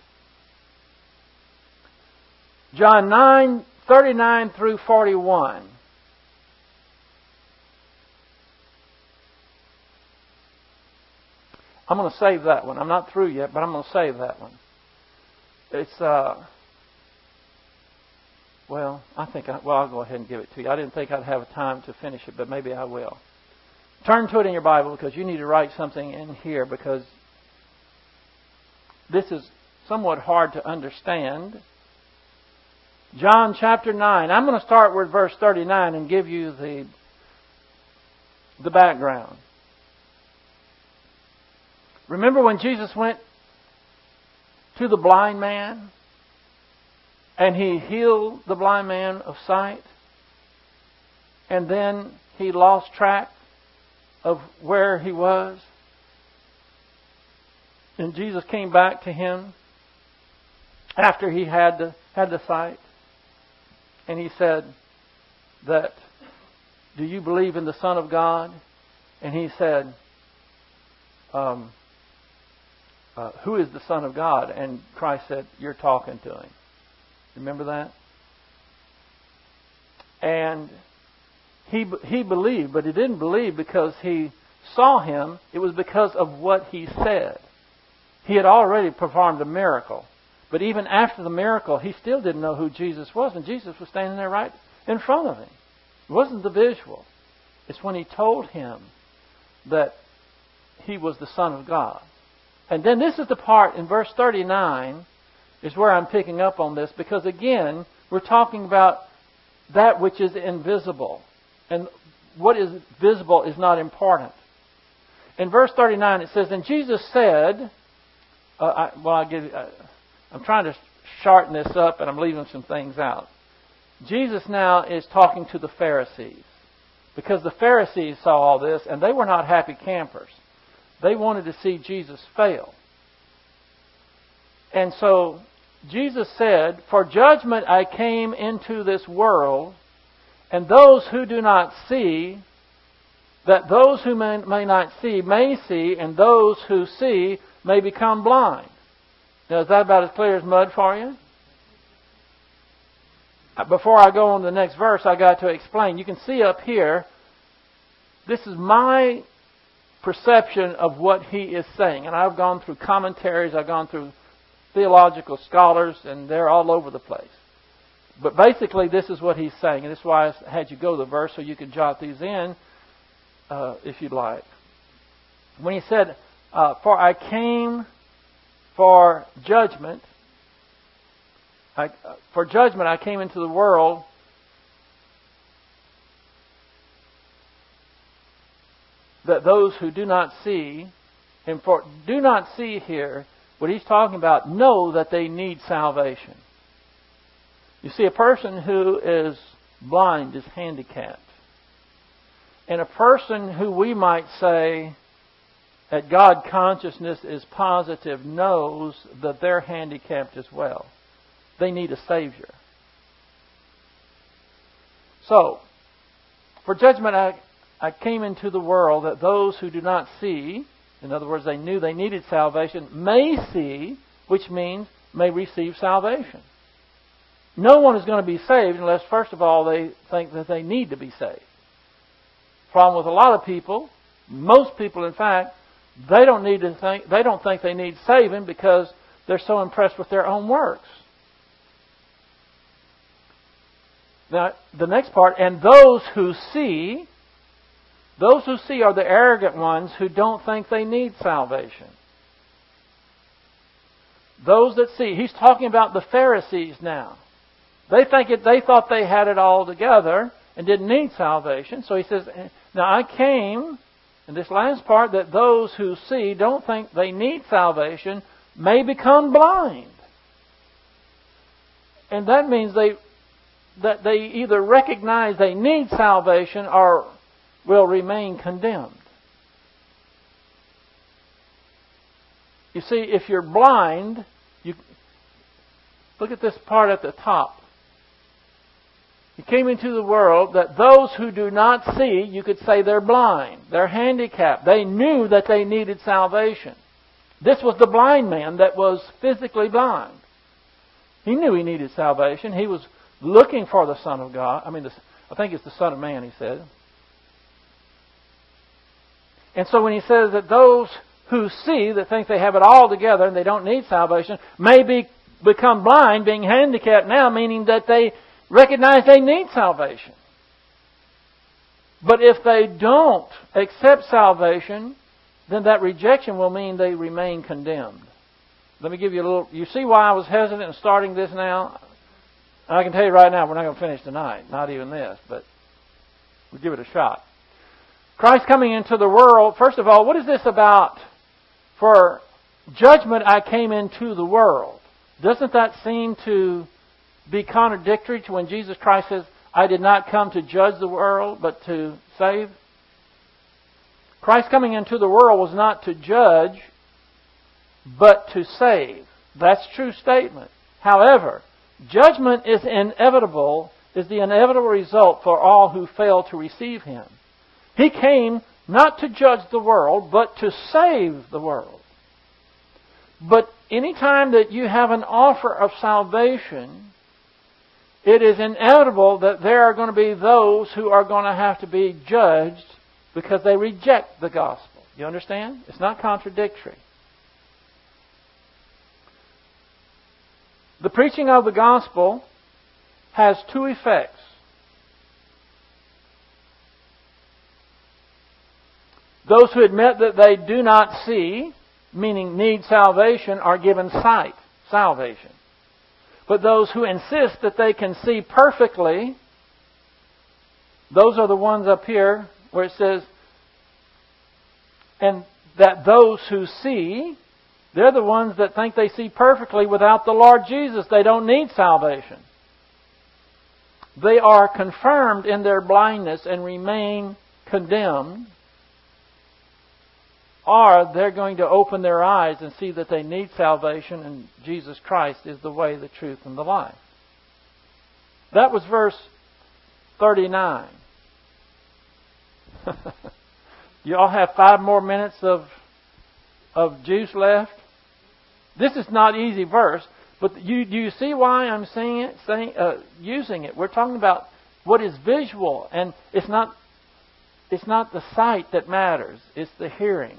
John nine thirty-nine through forty-one. I'm going to save that one. I'm not through yet, but I'm going to save that one. It's, uh, well, I think, I, well, I'll go ahead and give it to you. I didn't think I'd have time to finish it, but maybe I will. Turn to it in your Bible because you need to write something in here because this is somewhat hard to understand. John chapter nine. I'm going to start with verse thirty-nine and give you the, the background. Remember when Jesus went to the blind man and He healed the blind man of sight, and then he lost track of where he was, and Jesus came back to him after he had the, had the sight, and He said that, do you believe in the Son of God? And he said, um, Uh, who is the Son of God? And Christ said, you're talking to Him. Remember that? And he he believed, but he didn't believe because he saw Him. It was because of what He said. He had already performed a miracle. But even after the miracle, he still didn't know who Jesus was. And Jesus was standing there right in front of him. It wasn't the visual. It's when He told him that He was the Son of God. And then this is the part in verse thirty-nine is where I'm picking up on this, because again, we're talking about that which is invisible. And what is visible is not important. In verse thirty-nine it says, and Jesus said, uh, I, well, I'll give you, uh, I'm trying to shorten this up and I'm leaving some things out. Jesus now is talking to the Pharisees, because the Pharisees saw all this and they were not happy campers. They wanted to see Jesus fail. And so Jesus said, for judgment I came into this world, and those who do not see, that those who may, may not see may see, and those who see may become blind. Now, is that about as clear as mud for you? Before I go on to the next verse, I got to explain. You can see up here, this is my perception of what He is saying. And I've gone through commentaries, I've gone through theological scholars, and they're all over the place. But basically, this is what He's saying. And this is why I had you go to the verse so you could jot these in, uh, if you'd like. When He said, uh, for I came for judgment, I, uh, for judgment I came into the world, that those who do not see, and for do not see here what he's talking about know that they need salvation. You see, a person who is blind is handicapped. And a person who we might say that God consciousness is positive knows that they're handicapped as well. They need a Savior. So, for judgment I, I came into the world that those who do not see, in other words, they knew they needed salvation, may see, which means may receive salvation. No one is going to be saved unless, first of all, they think that they need to be saved. Problem with a lot of people, most people in fact, they don't need to think they don't think they need saving because they're so impressed with their own works. Now, the next part, and those who see, those who see are the arrogant ones who don't think they need salvation. Those that see, he's talking about the Pharisees now. They think it, they thought they had it all together and didn't need salvation. So he says, now I came, in this last part, that those who see don't think they need salvation may become blind. And that means they that they either recognize they need salvation or will remain condemned. You see, if you're blind, you look at this part at the top. He came into the world that those who do not see, you could say they're blind. They're handicapped. They knew that they needed salvation. This was the blind man that was physically blind. He knew he needed salvation. He was looking for the Son of God. I mean, the, I think it's the Son of Man, he said. And so when he says that those who see, that think they have it all together and they don't need salvation, may be, become blind, being handicapped now, meaning that they recognize they need salvation. But if they don't accept salvation, then that rejection will mean they remain condemned. Let me give you a little... You see why I was hesitant in starting this now? I can tell you right now, we're not going to finish tonight. Not even this, but we'll give it a shot. Christ coming into the world, first of all, what is this about? For judgment I came into the world. Doesn't that seem to be contradictory to when Jesus Christ says, I did not come to judge the world, but to save? Christ coming into the world was not to judge, but to save. That's a true statement. However, judgment is inevitable, is the inevitable result for all who fail to receive Him. He came not to judge the world, but to save the world. But any time that you have an offer of salvation, it is inevitable that there are going to be those who are going to have to be judged because they reject the gospel. You understand? It's not contradictory. The preaching of the gospel has two effects. Those who admit that they do not see, meaning need salvation, are given sight, salvation. But those who insist that they can see perfectly, those are the ones up here where it says, and that those who see, they're the ones that think they see perfectly without the Lord Jesus. They don't need salvation. They are confirmed in their blindness and remain condemned. Or they're going to open their eyes and see that they need salvation and Jesus Christ is the way, the truth, and the life. That was verse thirty-nine. You all have five more minutes of of juice left. This is not easy verse, but you do you see why I'm saying it, saying, uh, using it? We're talking about what is visual, and it's not it's not the sight that matters; it's the hearing.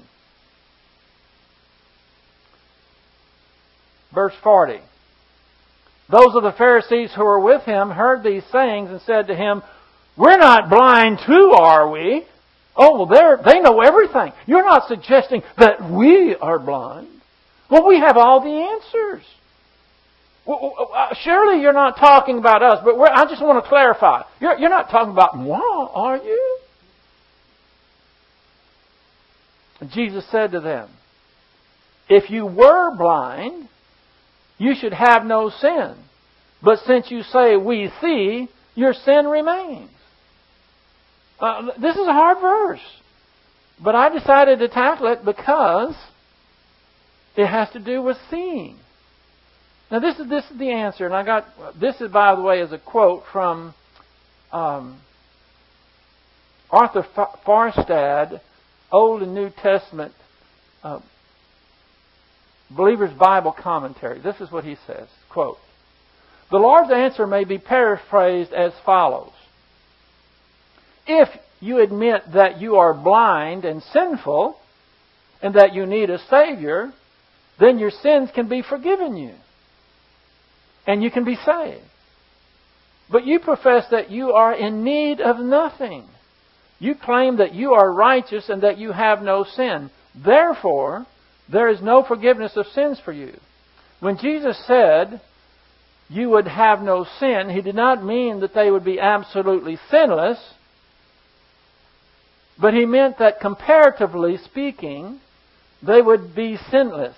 Verse forty. Those of the Pharisees who were with him heard these sayings and said to him, "We're not blind too, are we?" Oh, well, they're, they know everything. You're not suggesting that we are blind. Well, we have all the answers. Well, surely you're not talking about us, but we're, I just want to clarify. You're, you're not talking about moi, are you? And Jesus said to them, if you were blind, you should have no sin. But since you say we see, your sin remains. Uh, this is a hard verse. But I decided to tackle it because it has to do with seeing. Now this is this is the answer, and I got this is, by the way, is a quote from um, Arthur Farstad, Old and New Testament uh, Believer's Bible Commentary. This is what he says, quote, "The Lord's answer may be paraphrased as follows. If you admit that you are blind and sinful and that you need a Savior, then your sins can be forgiven you and you can be saved. But you profess that you are in need of nothing. You claim that you are righteous and that you have no sin. Therefore, there is no forgiveness of sins for you." When Jesus said you would have no sin, He did not mean that they would be absolutely sinless, but He meant that comparatively speaking, they would be sinless.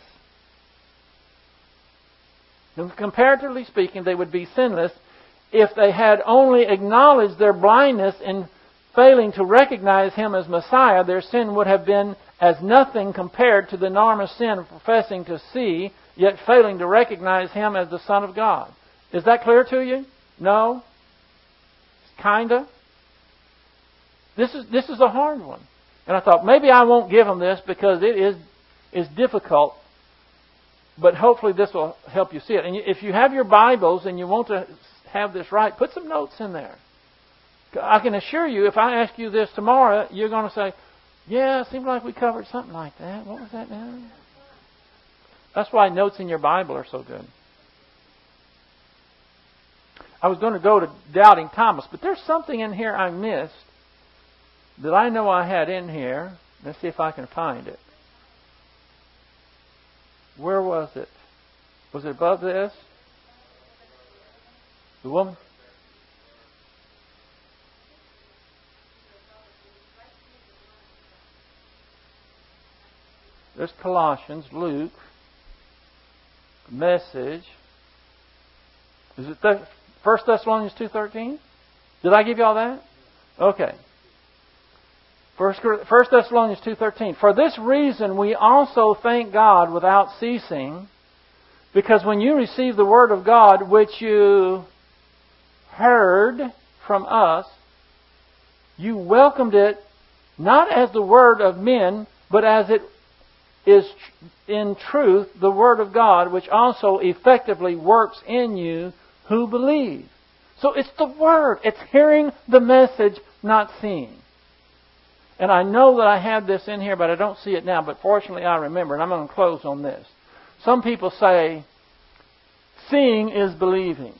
Comparatively speaking, they would be sinless if they had only acknowledged their blindness in failing to recognize Him as Messiah. Their sin would have been as nothing compared to the enormous sin of professing to see, yet failing to recognize Him as the Son of God. Is that clear to you? No? Kinda? This is this is a hard one. And I thought, maybe I won't give them this because it is is difficult. But hopefully this will help you see it. And if you have your Bibles and you want to have this right, put some notes in there. I can assure you, if I ask you this tomorrow, you're going to say, yeah, it seems like we covered something like that. What was that now? That's why notes in your Bible are so good. I was going to go to Doubting Thomas, but there's something in here I missed that I know I had in here. Let's see if I can find it. Where was it? Was it above this? The woman? There's Colossians, Luke, Message. Is it First Thessalonians two thirteen? Did I give you all that? Okay. First Thessalonians two thirteen. "For this reason we also thank God without ceasing, because when you received the word of God, which you heard from us, you welcomed it not as the word of men, but as it is in truth the word of God, which also effectively works in you who believe." So it's the word. It's hearing the message, not seeing. And I know that I had this in here, but I don't see it now. But fortunately I remember, and I'm going to close on this. Some people say, seeing is believing.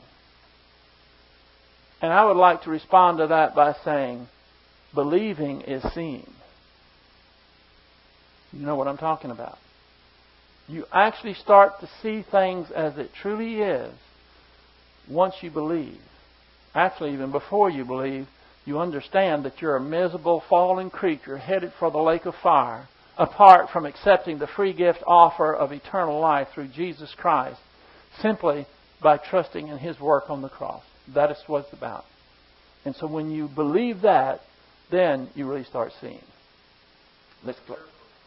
And I would like to respond to that by saying, believing is seeing. You know what I'm talking about. You actually start to see things as it truly is once you believe. Actually, even before you believe, you understand that you're a miserable, fallen creature headed for the lake of fire, apart from accepting the free gift offer of eternal life through Jesus Christ, simply by trusting in His work on the cross. That is what it's about. And so when you believe that, then you really start seeing. Let's go.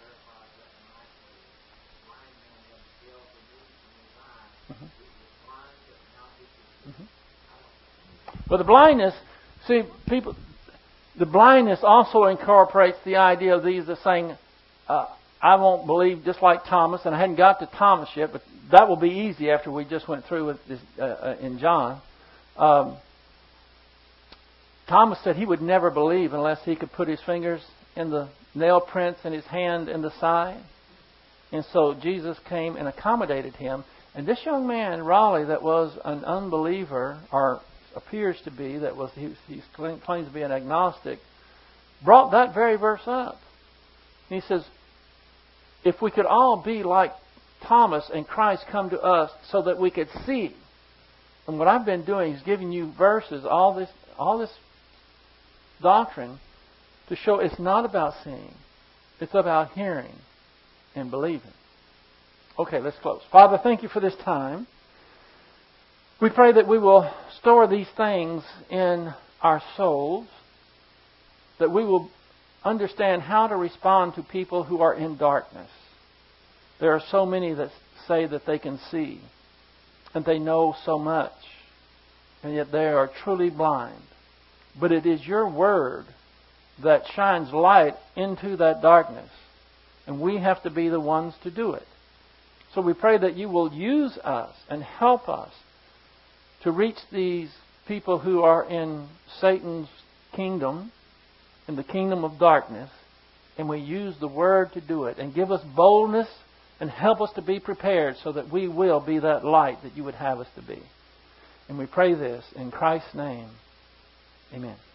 Mm-hmm. Mm-hmm. But the blindness, see, people, the blindness also incorporates the idea of these as saying, uh, I won't believe, just like Thomas, and I hadn't got to Thomas yet, but that will be easy after we just went through with this uh, uh, in John. Um, Thomas said he would never believe unless he could put his fingers in the nail prints and his hand in the side. And so Jesus came and accommodated him. And this young man, Raleigh, that was an unbeliever, or appears to be, that was he, he claims to be an agnostic, brought that very verse up. And he says, if we could all be like Thomas and Christ come to us so that we could see. And what I've been doing is giving you verses, all this, all this doctrine, to show it's not about seeing. It's about hearing and believing. Okay, let's close. Father, thank you for this time. We pray that we will store these things in our souls, that we will understand how to respond to people who are in darkness. There are so many that say that they can see and they know so much, and yet they are truly blind. But it is your word that shines light into that darkness, and we have to be the ones to do it. So we pray that you will use us and help us to reach these people who are in Satan's kingdom, in the kingdom of darkness, and we use the word to do it. And give us boldness and help us to be prepared so that we will be that light that you would have us to be. And we pray this in Christ's name. Amen.